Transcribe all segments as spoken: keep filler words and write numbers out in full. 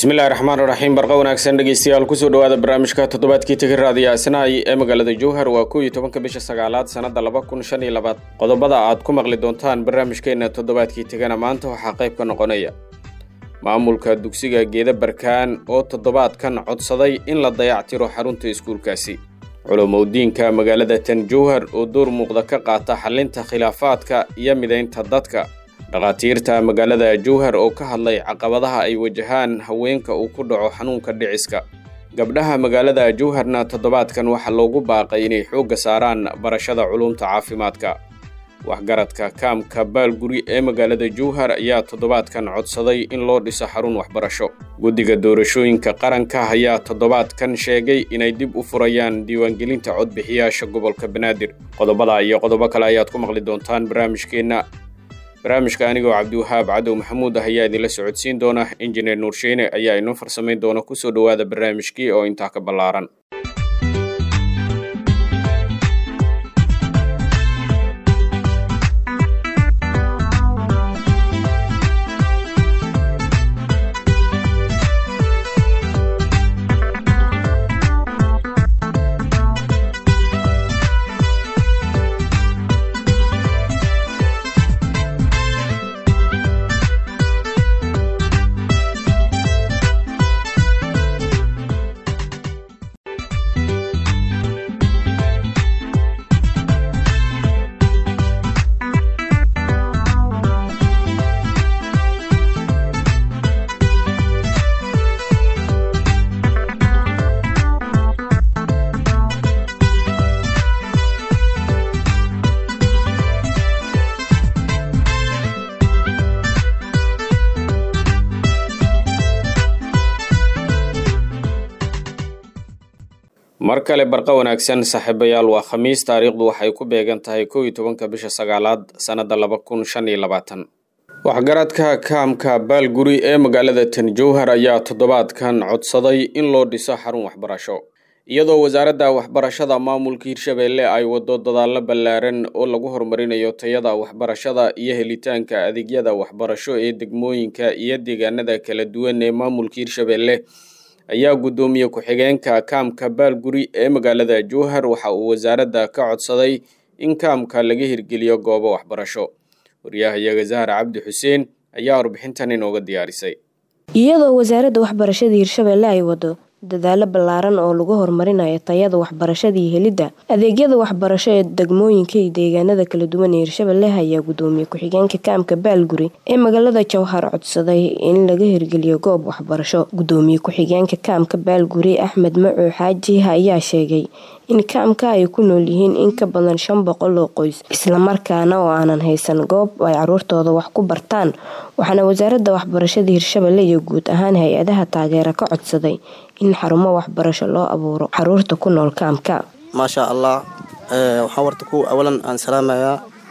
bismillaahir rahmaanir rahiim barqa wanaagsan dhageystayaal ku soo dhawaada barnaamijka toddobaadkii tagay raadiyaha Sanaai ee magaalada Jowhar waa koow iyo tobanka bisha sagaalaad sanada laba kun shan iyo labaatan qodobada aad ku maqli doontaan barnaamijkeena toddobaadkii tagana maanta waxa qayb ka noqonaya maamulka dugsiga Geeda Barkaan oo toddobaadkan codsaday in la dayactiro xarunta iskuulkaasi culumowdiinka magaalada tan Jowhar oo door muuqda ka qaata xalinta khilaafaadka iyo mideynta dadka dhaqaatiirta magaalada Jowhar oo ka hadlay caqabadaha ay wajahaan haweenka uu ku dhaco xanuunka dhiciska gabdhaha magaalada Jowharna toddobaadkan waxa loogu baaqay inay xoog saaraan barashada culumta caafimaadka waxgaradka kaamka Baalguri ee magaalada Jowhar ayaa toddobaadkan codsaday in loo dhiso xarun waxbarasho guddiga doorashooyinka qaranka ayaa toddobaadkan sheegay inay dib u furayaan diiwaangelinta codbixiyaasha gobolka Banaadir qodobada iyo qodobo kale ayaad ku maqli doontaan barnaamijkeena barnaamijka anigoo Cabdiwahaab Cadow Maxamuud ah ayaa idin la socodsiin doona injineer Nuur Sheene ayaa inoo farsameyn doona ku soo dhawaada barnaamijkii oo inta ka balaaran markale barqa wanaagsan saaxiibayaal waa khamiis taariikhdu waxay ku beegan tahay koow iyo tobanka bisha sagaalaad sanada laba kun shan iyo labaatan waxgaradka kaamka Baalguri ee magaalada tan Jowhar ayaa toddobaadkan codsaday in loo dhiso xarun waxbarasho iyadoo wasaaradda waxbarashada maamulka Hirshabeelle ay wado dadaal ballaaran oo lagu horumarinayo tayada waxbarashada iyo helitaanka adeegyada waxbarasho ee degmooyinka iyo deegaanada kala duwan ee maamulka Hirshabeelle ayaa gudoomiye ku-xigeenka kaamka Baalguri ee magaalada Jowhar waxa uu wasaaradda ka codsaday in kaamka laga hirgeliyo goobo waxbarasho wariyaha Zahra Cabdi Xuseen ayaa warbixintan inooga diyaarisay iyadoo wasaaradda waxbarashada Hirshabeelle ay wado dadaalo ballaaran oo lagu horumarinayo tayada waxbarashada iyo helidda adeegyada waxbarasho ee degmooyinka iyo deegaanada kala duwan ee Hirshabeelle ayaa gudoomiye ku-xigeenka kaamka Baalguri ee magaalada Jowhar codsaday in laga hirgeliyo goob waxbarasho gudoomiye ku-xigeenka kaamka Baalguri Axmed Macu Xaaji ayaa sheegay in kaamka ay ku nool yihiin in ka badan shan boqol oo qoys isla markaana oo aanan haysan goob ay caruurtooda wax ku bartaan waxaana wasaaradda waxbarashada Hirshabeelle iyo guud ahaan hay'adaha taageera ka codsaday in xarumo waxbarasho loo abuuro caruurta ku nool kaamka maasha Allah ee waxa warta ku awalan aan salaamaya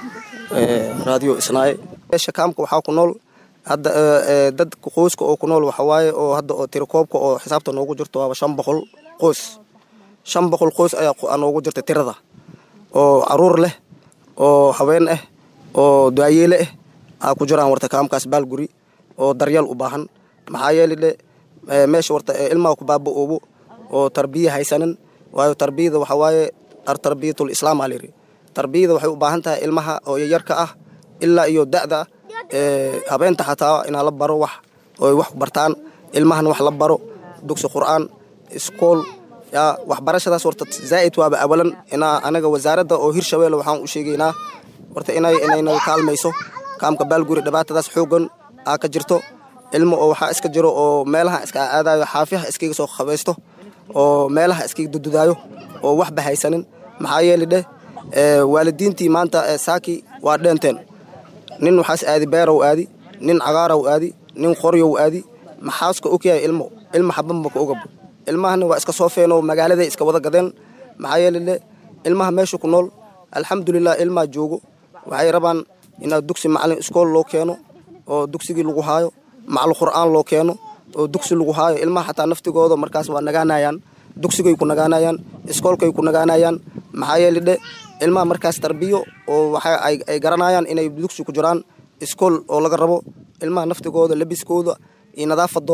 ee radio Sanaai meesha kaamka waxa ku nool hadda dad qoyska oo ku nool waxa waaye oo hadda oo tirakoobka oo xisaabta noogu jirto waa shan boqol qoys shan boqol qoys ayaa noogu jirta tirada oo caruur leh oo haween ah oo daayeele ah ku jiraan warta kaamkaas Baalguri oo daryeel u baahan maxaa yeelay meesha warta ilmaha ku baaba'oobo oo tarbiya haysanan waayo tarbiyada waxa waaye tarbiyatul islaam aaliri tarbiyada waxay u baahan tahay ilmaha oo yarka ah ilaa iyo da'da ee habeenta xataa in la baro wax oo wax bartaan ilmahan wax la baro dugsi quraan iskool ya waxbarashadaas warta zaid waaba awalan ina anaga wasaaradda oo Hirshabeelle waxaan u sheegaynaa warta inay inay kaalmayso kaamka Baalguri dhibaatadaas xoogan aa ka jirto ilmo oo waxa iska jiro oo meelaha iska aadayo xaafiyaha iskaga soo qabaysto oo meelaha iskaga dududaayo oo wax bahaysanin maxaa yeelay ee waalidiintii maanta saaki waa dhinteen nin waxaas aadi beerow aadi nin cagaarow aadi nin qoryow aadi maxaaska u kiyay ilmo ilmo xabanba ku ogab ilmahana waa iska soo feeno magaalada iska wada gadeen maxaa yeelay ilmaha meesha ku nool alxamdulillah ilma joogo waxay rabaan in dugsi macallin iskool loo keeno oo dugsigii lagu haayo macallin quraan loo keeno oo dugsi lagu haayo ilmaha xataa naftigooda markaas waa nagaanayaan dugsigay ku nagaanayaan iskoolkay ku nagaanayaan maxaa yeelay ilmaha markaas tarbiyo oo waxa ay garanayaan inay dugsi ku jiraan iskool oo laga rabo ilmaha naftigooda labiskooda iyo nadaafadooda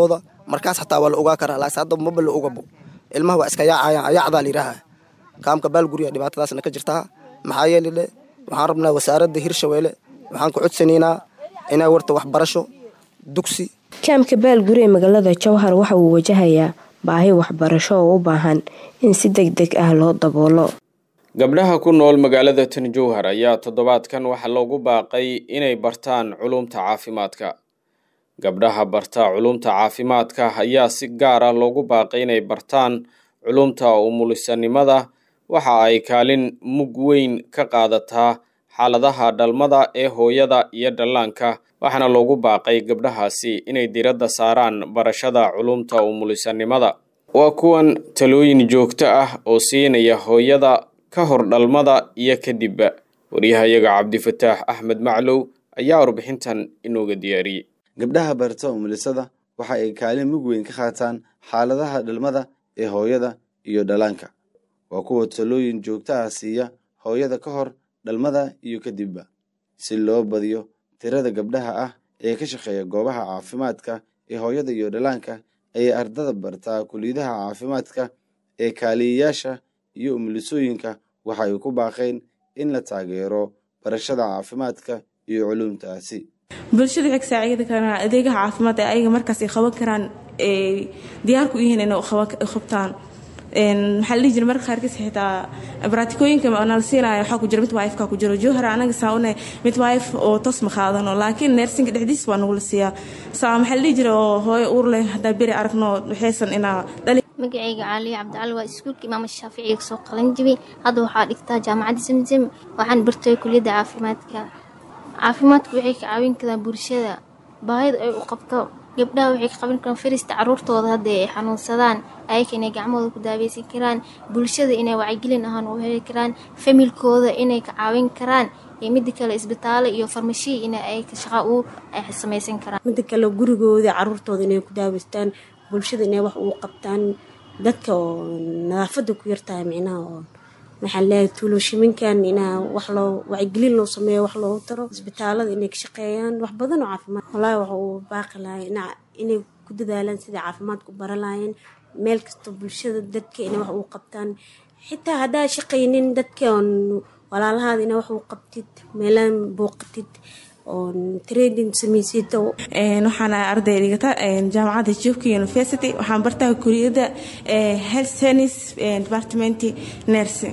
markaas xataa waa la ogaa karaa laakiin hadda maba la ogabo ilmaha waa iska yaacayaan ayaacdaa la yidhaaha kaamka baalguriga dhibaatadaasna ka jirtaa maxaa yeele le waxaan rabnaa wasaaradda hirshabeelle waxaan ku codsanaynaa inay warta waxbarasho dugsi kaamka baalguri ee magaalada jowhar waxa uu wajahayaa baahi waxbarasho oo u baahan in si deg deg ah loo daboolo. gabdhaha ku nool magaalada tan jowhar ayaa toddobaadkan waxaa loogu baaqay inay bartaan culumta caafimaadka. gabdhaha barta culumta caafimaadka ayaa si gaar ah loogu baaqay inay bartaan culumta umulisanimada waxa ay kaalin mug weyn ka qaadataa xaaladaha dhalmada ee hooyada iyo dhallaanka waxaana loogu baaqay gabdhahaasi inay diiradda saaraan barashada culumta umulisanimada. waa kuwan talooyin joogto ah oo siinaya hooyada ka hor dhalmada iyo kadibba. waryahayaga cabdifataax axmed maclow ayaa warbixintan inooga diyaariyey. gabdhaha barta umulisada waxa ay kaalin mug weyn ka qaataan xaaladaha dhalmada ee hooyada iyo dhallaanka. waa kuwa talooyin joogto ah siiya hooyada ka hor dhalmada iyo kadibba si loo badiyo tirada gabdhaha ah ee ka shaqeeya goobaha caafimaadka ee hooyada iyo dhallaanka ayay ardada bartaa kulliyadaha caafimaadka ee kaaliyayaasha iyo umulisooyinka waxay ku baaqeen in la taageero barashada caafimaadka iyo culumtaasi. bulshada waxay ka saaciidi karaan adeegaha caafimaad ee ayaga markaas ay qaban karaan ee diyaar ku yihiin inay qabtaan. een maxaa la jira marka qaarkiis xitaa baratikooyinka analsiinaya waxa ku jira mid wife ka ku jiro jowhar anaga saawna mid wife oo toos ma qaadano laakiin nursing dhexdiis waa nagu la siiyaa saa maxaa la jira oo hooyo uur leh hada bari aragno waxaysan ina dhali. magacayga Cali Cabdicali waa iskuulka Imaam Shaafici ka soo qalan jibay hadda waxaa dhigtaa jaamacadda Samsam waxaan bartay kulliyadda caafimaadka. caafimaadku waxay ka caawin karaan bulshada baahida ay u qabto gabdhaha waxay ka qaban karaan firista caruurtooda hadda ay xanuunsadaan ayka inay gacmooda ku daaweysan karaan bulshada inay wacyigelin ahaan u heli karaan familkooda inay ka caawin karaan iyo mid kale isbitaalo iyo farmashi inay ay ka shaqo u ay samaysan karaan mid kale gurigooda caruurtooda inay ku daaweystaan bulshada inay wax u qabtaan dadka oo nadaafada ku yartahay micnaha oo maxaa la tuuloshiminkan inaa wax loo wacyigelin loo sameeyo wax loo taro isbitaalada inay ka shaqeeyaan wax badan oo caafimaad wallahi waxa uu baaqi lahay inay ku dadaalaan sida caafimaadku baran lahaayeen meel kasta bulshada dadka inay wax u qabtaan xitaa hadaa shaqaynin dadka walaalahaada inay wax u qabtid meelaan booqatid oo trading samaysid een waxaan arday dhigata een jaamacadda Joogka University waxaan bartaa kulliyadda ee health science department nursing.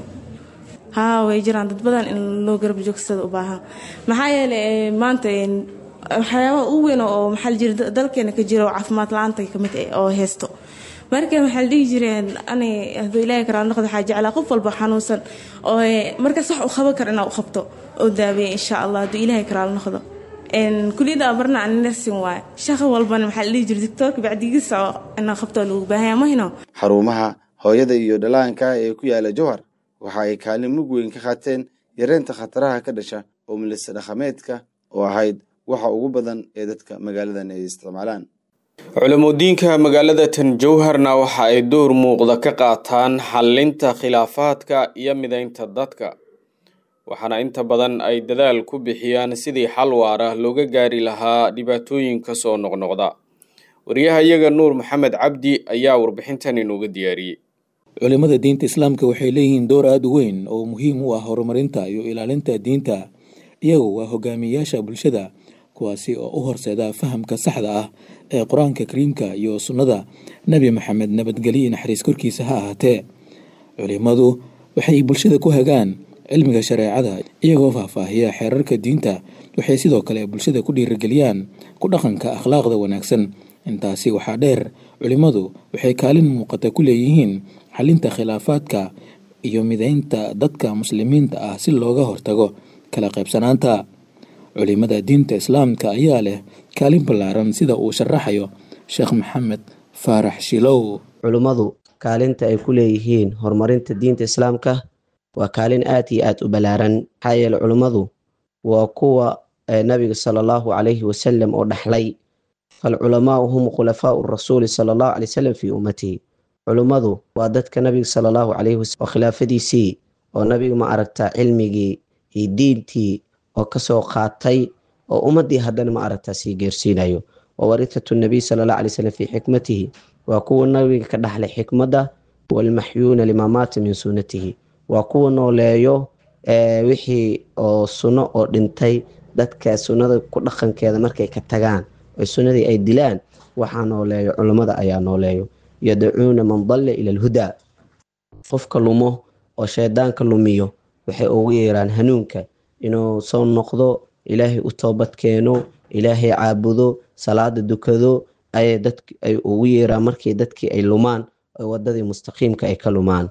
haa way jiraan dad badan in loo garab joogsado u baahan maxaa yeelay maanta waxyaabo u weyn oo maxaa la jira dalkeena ka jiro caafimaad la'aanta ka mid ah oo heesto markii waxa la dhigi jireen ani haduu ilaahay karaan noqdo waxa jeclaa qof walba xanuunsan oo markaas wax u qaban karo inuu qabto oo daaweeyo insha Allah haduu ilaahay karaan noqdo een kulliyada barna aan nursing waay shaqo walba waxa la dhigi jiray doctorka bacdigiisa inuu qabto loo baahan mahino. xarumaha hooyada iyo dhallaanka ee ku yaala Jowhar waxa ay kaalin mug weyn ka qaateen yareynta khataraha ka dhasha umulisa dhaqameedka oo ahayd waxa ugu badan ee dadka magaaladan ay isticmaalaan. culumoodiinka magaalada tan Jowharna waxa ay door muuqda ka qaataan xallinta khilaafaadka iyo mideynta dadka waxaana inta badan ay dadaal ku bixiyaan sidii xal waara looga gaari lahaa dhibaatooyinka soo noqnoqda. waryahayaga Nuur Maxamed Cabdi ayaa warbixintan inooga diyaariyey. culimada diinta islaamka waxay leeyihiin door aad u weyn oo muhiim u ah horumarinta iyo ilaalinta diinta iyagu waa hogaamiyayaasha bulshada kuwaasi oo u horseeda fahamka saxda ah ee quraanka kariimka iyo sunnada nabi maxamed nabadgelyo naxariis korkiisa ha ahaatee. culimadu waxay bulshada ku hagaan cilmiga shareecada iyagoo faahfaahiya xeerarka diinta waxay sidoo kale bulshada ku dhiirigeliyaan ku dhaqanka akhlaaqda wanaagsan. intaasi waxaa dheer culimadu waxay kaalin muuqata ku leeyihiin xalinta khilaafaadka iyo mideynta dadka muslimiinta ah si looga hortago kala qaybsanaanta. culimada diinta islaamka ayaa leh kaalin ballaaran sida uu sharaxayo Sheekh Maxamed Faarax Shilow. culimadu kaalinta ay ku leeyihiin horumarinta diinta islaamka waa kaalin aad iyo aad u ballaaran maxaa yeelay culimadu waa kuwa nabiga sallallahu alayhi wasallam oo dhaxlay فالعلماء هم خلفاء الرسول صلى الله عليه وسلم في أمته. علماء وادتك نبي صلى الله عليه وسلم وخلافتي سي ونبي ما أردت علمي دينتي وكسو قاتي وأمدي هدن ما أردت سي جرسينايو wawarithatu nabiy sala allah alay wasalam fii xikmatihi waa kuwa nabiga ka dhaxlay xikmadda walmaxyuuna limaa maata min sunnatihi waa kuwa nooleeyo wixii oo sunno oo dhintay dadka sunnada ku dhaqankeeda markay ka tagaan oo sunnadii ay dilaan waxaa nooleeyo culammada ayaa nooleeyo yadacuuna man dalla ila alhudaa qofka lumo oo shaydaanka lumiyo waxay ugu yeeraan hanuunka inuu soo noqdo ilaahay u toobad keeno ilaahay caabudo salaada dukado ay dadka ay ugu yeeraan markii dadkii ay lumaan oo wadadii mustaqiimka ay ka lumaan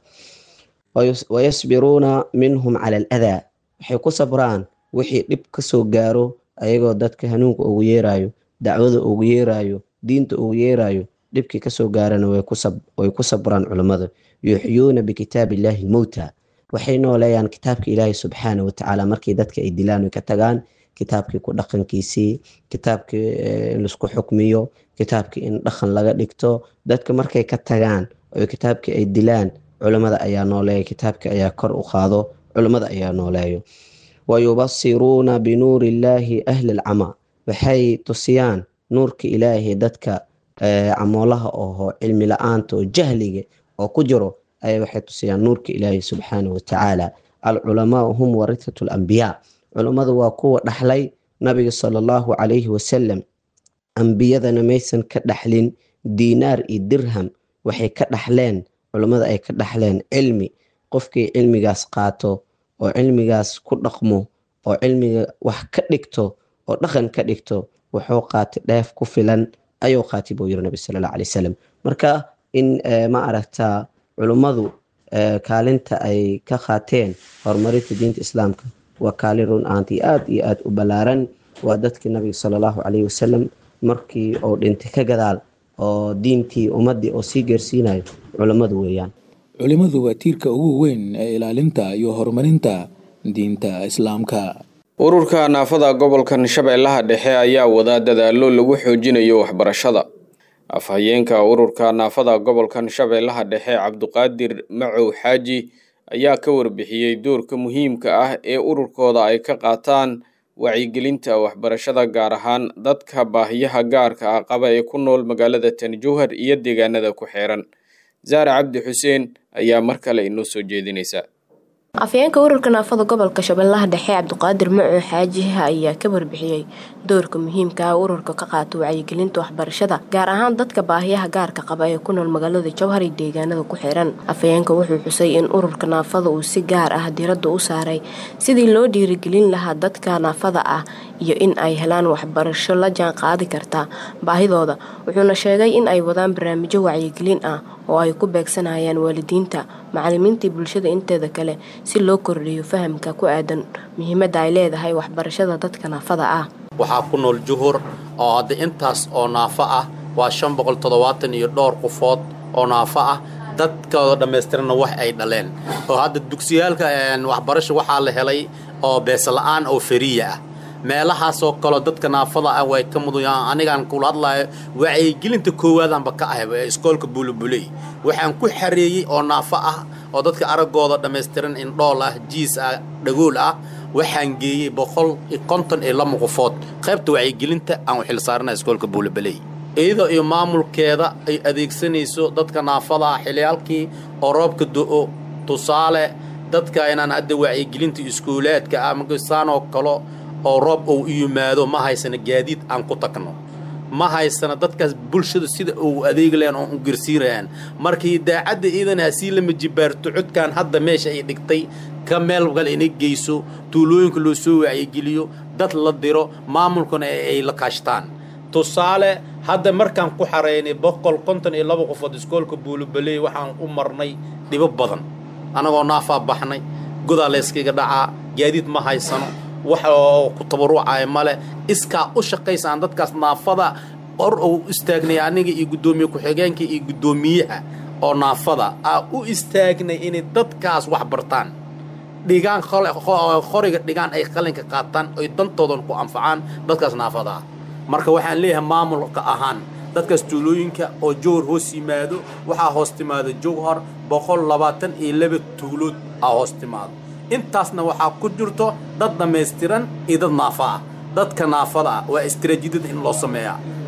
wayasbiruuna minhum cala aladaa waxay ku sabraan wixii dhib ka soo gaaro ayagoo dadka hanuunka ugu yeerayo dacwada ugu yeerayo diinta ugu yeerayo dhibkii kasoo gaarana way ku sabraan culammada yuxyuuna bikitaabi illaahi almowta waxay nooleeyaan kitaabka ilaahay subxaana watacaala markii dadka ay dilaan way ka tagaan kitaabkii ku dhaqankiisii kitaabkii in laisku xukmiyo kitaabkii in dhaqan laga dhigto dadka markay ka tagaan oo kitaabkii ay dilaan culammada ayaa nooleeya kitaabkii ayaa kor u qaado culammada ayaa nooleeyo wayubasiruuna binuuri illaahi ahli alcamaa waxay tusiyaan nuurka ilaahay dadka camoolaha oho cilmi la-aanta oo jahliga oo ku jiro ayay waxay tusiyaan nuurka ilaahay subxaana watacaala alculamaau hum warithatu alambiyaa culammadu waa kuwa dhaxlay nabiga sala allahu calayhi wasalam ambiyadana maysan ka dhaxlin diinaar iyo dirham waxay ka dhaxleen culammada ay ka dhaxleen cilmi qofkii cilmigaas qaato oo cilmigaas ku dhaqmo oo cilmiga wax ka dhigto oo dhaqan ka dhigto wuxuu qaatay dheef ku filan ayuu qaatay buu yiri nabi sala allahu calay wasalam marka in ma aragtaa culummadu kaalinta ay ka qaateen horumarinta diinta islaamka waa kaalin run ahaantii aad iyo aad u ballaaran waa dadkii nabiga sala allahu calayhi wasalam markii uu dhintay ka gadaal oo diintii ummaddii oo sii geersiinayo culammadu weeyaan culimmadu waa tiirka ugu weyn ee ilaalinta iyo horumarinta diinta islaamka ururka naafada gobolkan shabeellaha dhexe ayaa wada dadaallo lagu xoojinayo waxbarashada afhayeenka ururka naafada gobolkan shabeellaha dhexe cabduqaadir macow xaaji ayaa ka warbixiyey doorka muhiimka ah ee ururkooda ay ka qaataan wacyigelinta waxbarashada gaar ahaan dadka baahiyaha gaarka ah qaba ee ku nool magaalada tanjowhar iyo deegaanada ku xeeran zaare cabdi xuseen ayaa mar kale inoo soo jeedinaysa afhayeenka ururka naafada gobolka shabeellaha dhexe cabduqaadir macow xaaji ayaa ka warbixiyey doorka muhiimka ah ururka ka qaato wacyigelinta waxbarashada gaar ahaan dadka baahiyaha gaarka qaba ee ku nool magaalada jowhar iyo deegaanada ku xiran afhayeenka wuxuu xusay in ururka naafada uu si gaar ah diiradda u saaray sidii loo dhiirigelin lahaa dadka naafada ah iyo in ay helaan waxbarasho la jaan qaadi karta baahidooda wuxuuna sheegay in ay wadaan barnaamijyo wacyigelin ah oo ay ku beegsanayaan waalidiinta macallimiintii bulshada inteeda kale si loo kordhiyo fahamka ku aadan muhiimadda ay leedahay waxbarashada dadka naafada ah waxaa ku nool juhur oo hadda intaas oo naafo ah waa shan boqol toddobaatan iyo dhowr qofood oo naafo ah dadkooda dhammaystirana wax ay dhaleen oo hadda dugsiyaalka waxbarasho waxaa la helay oo beesla'aan oo fariya ah meelahaasoo kaleo dadka naafada ah way ka muduyaan anigaan kula hadlayo wacyigelinta koowaadaanba ka ahayba ee iskoolka bulubuley waxaan ku xareeyey oo naafo ah oo dadka araggooda dhammaystiran indhool ah jiis ah dhagool ah waxaan geeyey boqol iyo konton iyo lama qofood qaybta wacyigelinta aan u xilsaarana iskoolka bulubuley iyadoo iyo maamulkeeda ay adeegsanayso dadka naafada ah xiliyaalkii oo roobka do-o tusaale dadka inaan hadda wacyigelinta iskuulaadka ah markasaanoo kalo oo roob uu yimaado ma haysana gaadiid aan ku tagno ma haysana dadkaas bulshada sida uu adeegi lahayn oo u garsiinayaan markii idaacadda iidan hasii lama jibaarto codkan hadda meesha ay dhigtay ka meel gal inay geyso tuulooyinka loo soo wacyigeliyo dad la diro maamulkuna ay la kaashtaan tusaale hadda markaan ku xareynay boqol konton iyo laba qofood iskoolka buulubaleey waxaan u marnay dhibo badan anagoo naafaa baxnay godaa layskaga dhacaa gaadiid ma haysano wax oo ku tabarucay male iskaa u shaqaysaan dadkaas naafada or uu istaagnay aniga iyo gudoomiye ku-xigeenka iyo gudoomiyaha oo naafada ah u istaagnay inay dadkaas wax bartaan dhigaan qoriga dhigaan ay qalinka qaataan oy dantoodan ku anfacaan dadkaas naafada ah marka waxaan leeyahay maamulka ahaan dadkaas tuulooyinka oo jowhar hoos yimaado waxaa hoos timaada jowhar boqol labaatan iyo laba tuulood aa hoos timaado intaasna waxaa ku jirto dad dhammaystiran iyo dad naafa ah dadka naafada ah waa istiraatiijiyada in loo sameeyaa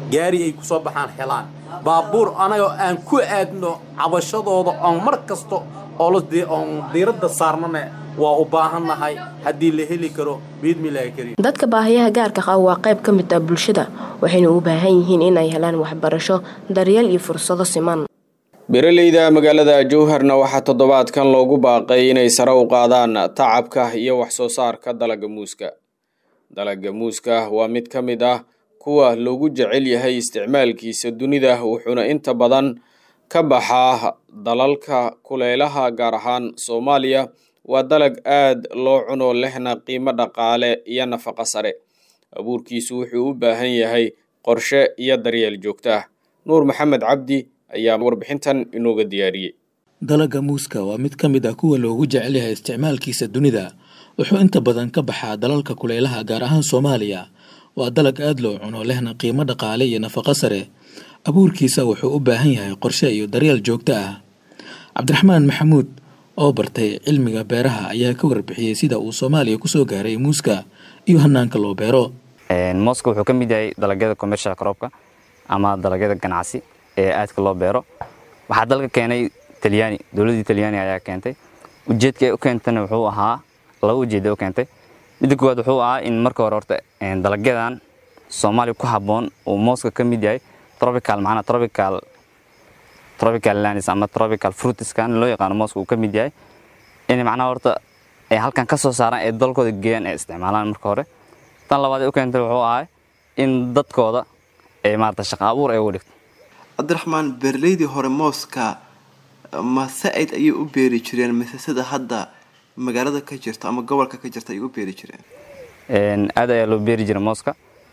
gaari ay ku soo baxaan helaan baabuur anagoo aan ku aadno cabashadooda oon mar kasta oo la oon diiradda saarnane waa u baahannahay haddii la heli karo biidmilaahi kariim. dadka baahiyaha gaarka qaba waa qayb ka mid ah bulshada waxayna u baahan yihiin inay helaan waxbarasho daryeel iyo fursado siman. beeraleyda magaalada Jowharna waxaa toddobaadkan loogu baaqay inay sare u qaadaan tacabka iyo wax soo saarka dalagga muuska. dalagga muuska waa mid ka mid ah kuwa loogu jecel yahay isticmaalkiisa dunida wuxuuna inta badan ka baxaa dalalka kuleelaha gaar ahaan Soomaaliya. waa dalag aad loo cuno lehna qiimo dhaqaale iyo nafaqo sare. abuurkiisu wuxuu u baahan yahay qorshe iyo daryeel joogto ah. Nuur Maxamed Cabdi ayaa warbixintan inooga diyaariyay. dalagga muuska waa mid ka mid ah kuwa loogu jecel yahay isticmaalkiisa dunida wuxuu inta badan ka baxaa dalalka kuleelaha gaar ahaan Soomaaliya. waa dalag aad loo cuno lehna qiimo dhaqaale iyo nafaqo sare. abuurkiisa wuxuu u baahan yahay qorshe iyo daryeel joogto ah. Cabdiraxmaan Maxamuud oo bartay cilmiga beeraha ayaa ka warbixiyay sida uu Soomaaliya ku soo gaaray muuska iyo hanaanka loo beero. een muuska wuxuu ka mid yahay dalagyada commercial crop-ka ama dalagyada ganacsi ee aadka loo beero. waxaa dalka keenay Talyaani, dawladda Talyaani ayaa keentay. ujeedka ay u keentana wuxuu ahaa laba ujeedo u keentay. mid koowaad wuxuu ahaa in marka hore horta een dalagyadan Soomaaliya ku haboon oo muuska ka mid yahay tropical macna tropical tropical lands ama tropical fruits kan loo yaqaan muuska uu ka mid yahay in macna horta ay halkan ka soo saaraan ee dalkooda geeyaan ee isticmaalaan marka hore. tan labaad ee u keentay wuxuu ahaa in dadkooda ay maarta shaqo abuur ay u dhigto. Cabdiraxmaan beeraleydii hore muuska ma saaid ayay u beeri jireen mise sida hadda magaalada ka jirta ama gobolka ka jirta ay u beeri jireen? een aad ayaa loo beeri jiray muuska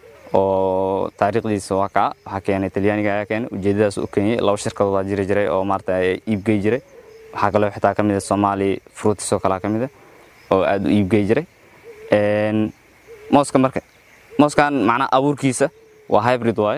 oo taariikhdiisa waa ka waxa keenay Talyaaniga ayaa keenay ujeedadaas u keenay laba shirkadood oo jiri jiray oo maarta ay iib geey jiray. waxa kale oo xitaa kamid ah Somali fruits oo kala kamid ah oo aad u iib geey jiray. een muuska marka muuskan macna abuurkiisa waa hybrid way.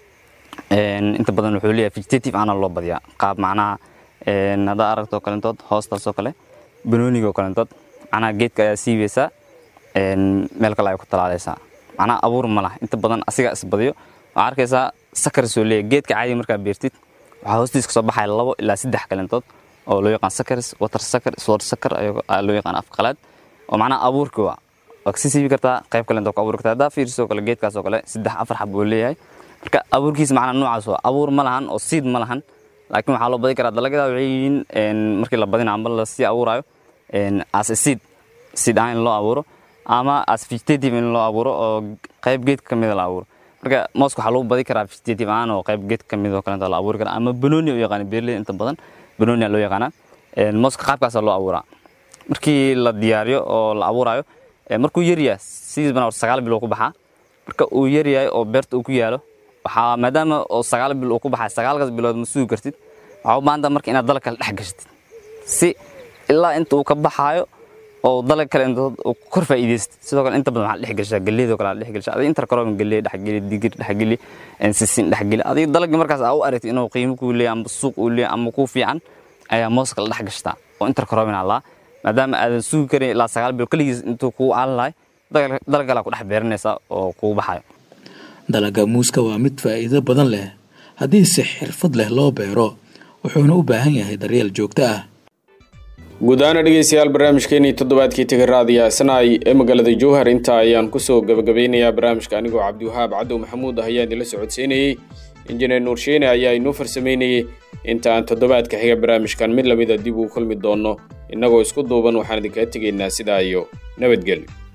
een inta badan wuxuu leeyahay vegetative ana loo badiyaa qaab macnaha een hada aragto kalantood hoostaas oo kale banooniga kalantood ana geedka ayaa siibaysa een meel kale ay ku talaalaysa macna abuur ma laha inta badan asiga isbadiyo waxa arkaysa sakar soo leeyahay geedka caadi marka beertid waxa hoostiisa ka soo baxay labo ilaa saddex kalantood oo loo yaqaan sakars water sakar soor sakar ayaa loo yaqaan af qalaad oo macna abuurka waa waxa siibi kartaa qayb kalantood ka abuur kartaa da fiirso kale geedkaas oo kale saddex afar xab oo leeyahay marka abuurkiisa macna noocaas waa abuur ma lahan oo seed ma lahan laakiin waxa loo badi karaa dalagyada waxay yihiin een markii la badina ama la sii abuurayo een as a seed seed aan loo abuuro ama as vegetative in loo abuuro oo qayb geed ka mid ah la abuuro. marka muuska waxa loo badi karaa vegetative aan oo qayb geed ka mid ah kale la abuuri karaa ama banooni oo yaqaan beerley inta badan banooni loo yaqaan een muuska qaabkaas loo abuuraa. markii la diyaariyo oo la abuurayo markuu yar yahay sidii bana sagaal bilood ku baxaa marka uu yar yahay oo beerta uu ku yaalo waxa maadaama oo sagaal bilood ku baxay sagaalkaas bilood ma suugi kartid waxa u baahan tahay marka inaad dalag kale dhex gashid si ilaa inta uu ka baxayo oo dalag kale inta uu kor faa'iideysto. sidoo kale inta badan waxa dhex gashaa galeedo kale dhex gashaa adii inta kale galeed dhex galeed digir dhex galeed en sisin dhex galeed adii dalag markaas aa u aragtay inuu qiimo ku leeyahay ama suuq u leeyahay ama ku fiican ayaa muuska la dhex gashtaa oo inta kale la maadaama aadan suugi karin ilaa sagaal bilood kaligiis intuu ku aanlahay dalag kale ku dhex beeranaysa oo ku baxayo. dalagga muuska waa mid faa'iido badan leh haddii si xirfad leh loo beero wuxuuna u baahan yahay daryeel joogto ah. guud ahaan dhegeystayaal barnaamijkeennii toddobaadkii tagay raadiyo Isnaay ee magaalada Jowhar inta ayaan ku soo gabagabeynayaa barnaamijka anigoo Cabdiwahaab Cadow Maxamuud ah ayaa idin la socodsiinayay. injineer Nuur Sheene ayaa inoo farsameynayay. inta aan toddobaadka xiga barnaamijkan mid lamid ah dib u kulmi doono innagoo isku duuban waxaan idinkaga tegaynaa sidaa iyo nabadgelyo.